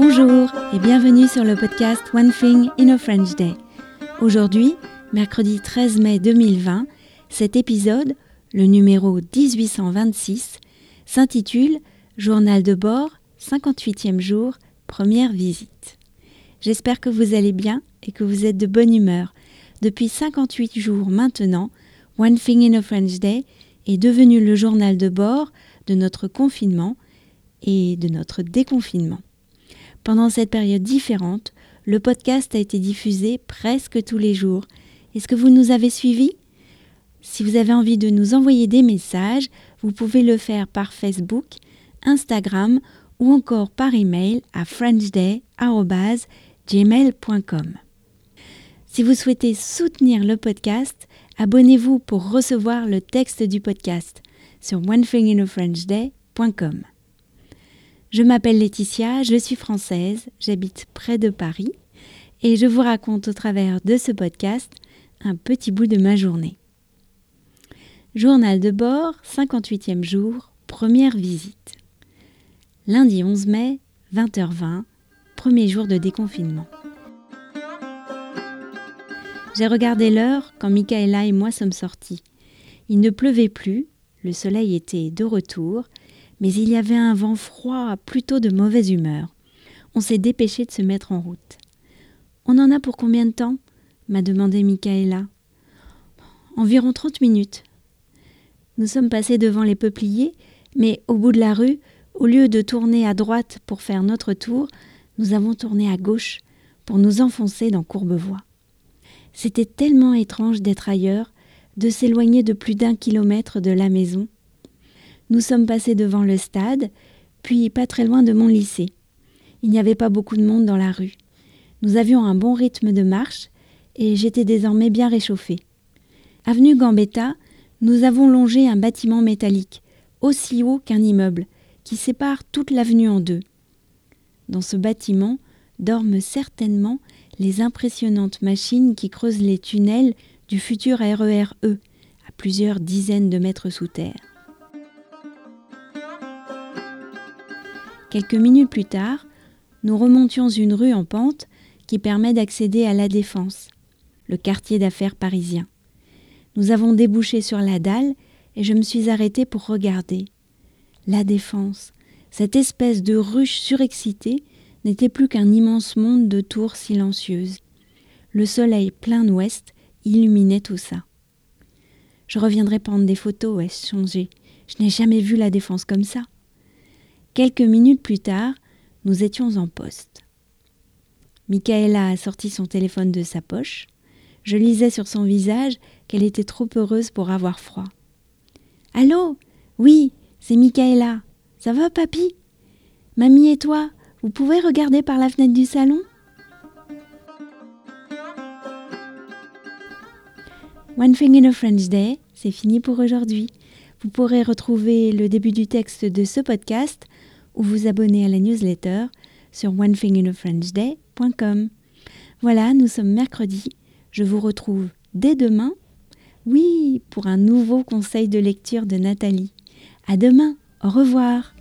Bonjour et bienvenue sur le podcast One Thing in a French Day. Aujourd'hui, mercredi 13 mai 2020, cet épisode, le numéro 1826, s'intitule « Journal de bord, 58e jour, première visite ». J'espère que vous allez bien et que vous êtes de bonne humeur. Depuis 58 jours maintenant, One Thing in a French Day est devenu le journal de bord de notre confinement et de notre déconfinement. Pendant cette période différente, le podcast a été diffusé presque tous les jours. Est-ce que vous nous avez suivis ? Si vous avez envie de nous envoyer des messages, vous pouvez le faire par Facebook, Instagram ou encore par email à frenchday@gmail.com. Si vous souhaitez soutenir le podcast, abonnez-vous pour recevoir le texte du podcast sur onethinginafrenchday.com. Je m'appelle Laetitia, je suis française, j'habite près de Paris et je vous raconte au travers de ce podcast un petit bout de ma journée. Journal de bord, 58e jour, première visite. Lundi 11 mai, 20h20, premier jour de déconfinement. J'ai regardé l'heure quand Michaela et moi sommes sortis. Il ne pleuvait plus, le soleil était de retour, mais il y avait un vent froid, plutôt de mauvaise humeur. On s'est dépêché de se mettre en route. « On en a pour combien de temps ?» m'a demandé Michaela. « Environ 30 minutes. » Nous sommes passés devant les peupliers, mais au bout de la rue, au lieu de tourner à droite pour faire notre tour, nous avons tourné à gauche pour nous enfoncer dans Courbevoie. C'était tellement étrange d'être ailleurs, de s'éloigner de plus d'1 kilomètre de la maison. Nous sommes passés devant le stade, puis pas très loin de mon lycée. Il n'y avait pas beaucoup de monde dans la rue. Nous avions un bon rythme de marche et j'étais désormais bien réchauffée. Avenue Gambetta, nous avons longé un bâtiment métallique, aussi haut qu'un immeuble, qui sépare toute l'avenue en deux. Dans ce bâtiment dorment certainement les impressionnantes machines qui creusent les tunnels du futur RER E, à plusieurs dizaines de mètres sous terre. Quelques minutes plus tard, nous remontions une rue en pente qui permet d'accéder à La Défense, le quartier d'affaires parisien. Nous avons débouché sur la dalle et je me suis arrêtée pour regarder. La Défense, cette espèce de ruche surexcitée, n'était plus qu'un immense monde de tours silencieuses. Le soleil plein ouest illuminait tout ça. Je reviendrai prendre des photos, ai-je songé. Je n'ai jamais vu La Défense comme ça. Quelques minutes plus tard, nous étions en poste. Michaela a sorti son téléphone de sa poche. Je lisais sur son visage qu'elle était trop heureuse pour avoir froid. « Allô ? Oui, c'est Michaela. Ça va, papy ? Mamie et toi, vous pouvez regarder par la fenêtre du salon ? » One Thing in a French Day, c'est fini pour aujourd'hui. Vous pourrez retrouver le début du texte de ce podcast ou vous abonner à la newsletter sur onethinginafrenchday.com. Voilà, nous sommes mercredi. Je vous retrouve dès demain. Oui, pour un nouveau conseil de lecture de Nathalie. À demain, au revoir.